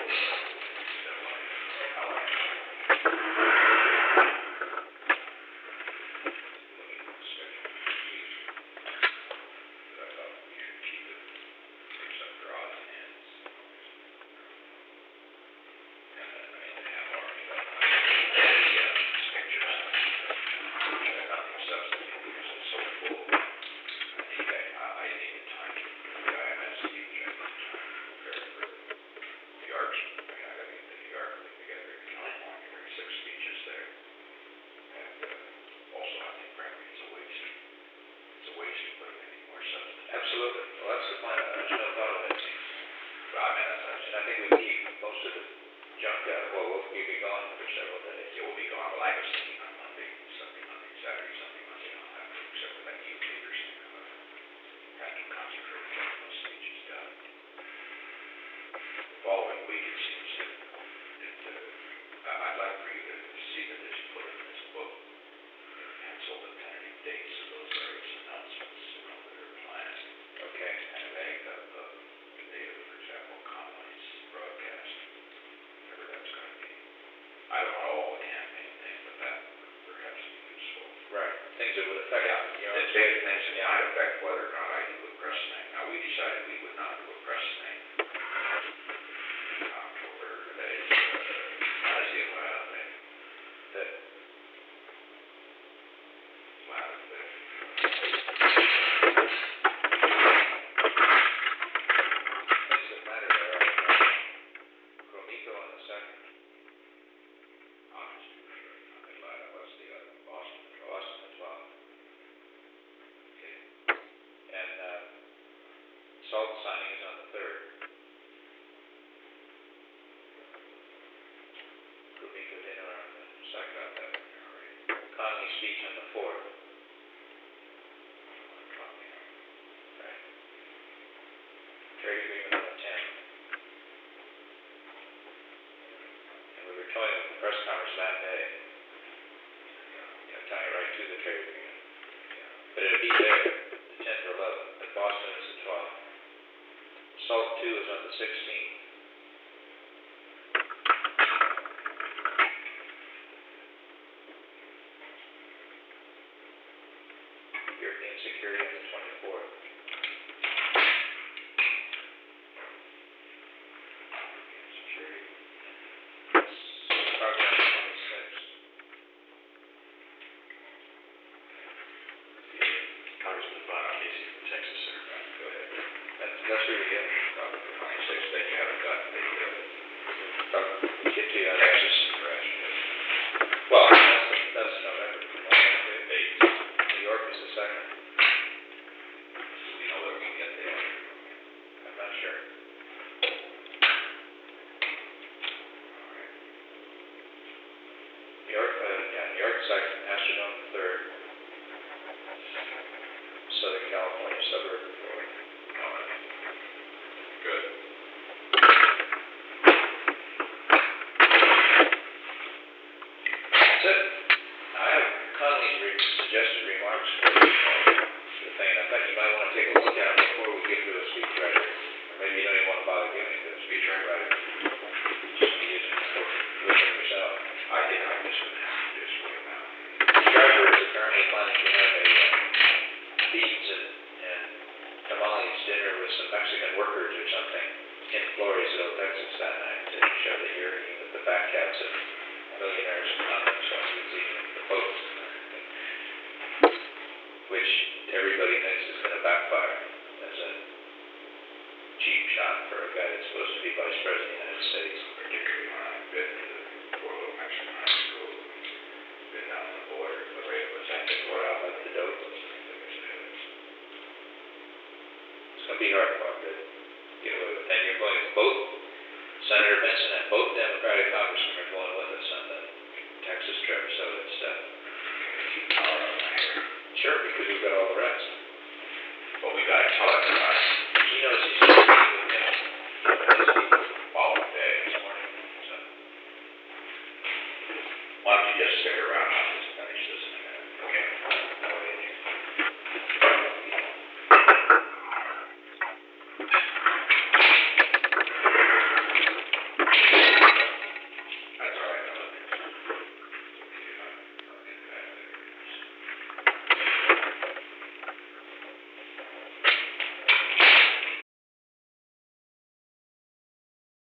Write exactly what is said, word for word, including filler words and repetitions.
Absolutely. Well, that's the plan. There's no thought of it. But I mean, and I think we keep most of the junk out. Well, we'll we'll be gone for several days. It will be gone. Well, I was thinking on Monday, Sunday, Monday, Saturday, Sunday, Monday, I'll have to, except for that youth leaders thing. I'm gonna have to concentrate on getting those speeches done. The following week, it seems that, that, uh, I- I'd like for you to see that as you put in this book, you know, pencil the tentative dates of those various announcements, you know, that are planned. Okay. And make the, the, the date of, for example, Conley's broadcast, whatever that's gonna be. I don't know all the campaign things, but that would perhaps be useful. Right. Things that would affect, Yeah, you know, the big things that might affect whether or not I do a press thing. Now, we decided we would not do a press thing in October. That is, uh, how does the Atlanta thing? that Atlanta thing. things that matter there are Gromiko on the second, Honest. Atlanta, what's the other? Boston. Boston the twelfth, Okay. and uh, salt signing is on the third. Gromiko dinner on the second. Conley speech on the fourth. Right. Trade agreement on the tenth. And we were toying with the press conference that day. You know, tying it right to the trade agreement. But it'd be there, the tenth or eleventh, but Boston is the twelfth. Salt two is on the sixteenth. European security on the twenty-fourth. Security. Progress on the twenty-sixth. Congressman Von Casey from Texas, sir. Go ahead. That's, that's really it. Probably the twenty-sixth, then you haven't got the, uh, Talk, get to you on Texas Texas. crash. Well, that's, that's November. Date. New York is the second. Do we know whether we get there? I'm not sure. New York, uh, yeah, New York second, Astrodome the third. Southern California suburb the fourth. All right. Good. That's it. I have Conley's re- suggested remarks for the, the thing, and I thought you might want to take a look at them before we give to a speechwriter. Or maybe you don't even want to bother giving it to a speechwriter. Just use it for listening yourself. I think I'm just gonna have to just wait now. Driver is apparently planning to have a uh, beans and, and tamales dinner with some Mexican workers or something in Floresville, Texas that night to show that you're eating with the fat cats of millionaires and convicts while he's eating the folks. Which everybody thinks is going to backfire as a cheap shot for a guy that's supposed to be vice president of the United States. Particularly when I've been to the poor little Mexican high school, been down on the border, the way it was acting, Or out like the dope. It's going to be hard for him to get away with. And you're going, both Senator Benson and both Democratic congressmen are going with us on the Texas trip, so it's, uh, sure, because we've got all the rest. But we gotta tell everybody. He knows he's going to be